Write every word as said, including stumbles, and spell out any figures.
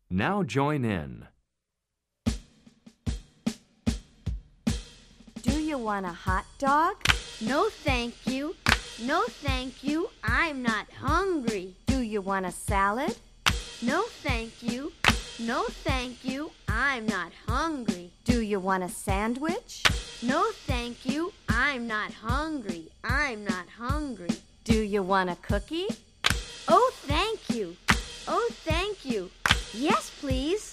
Now join in. Do you want a hot dog? No, thank you. No, thank you. I'm not hungry. Do you want a salad? No, thank you. No, thank you. I'm not hungry. Do you want a sandwich? No, thank you. I'm not hungry. I'm not hungry. Do you want a cookie? Oh, thank you. Oh, thank you. Yes, please.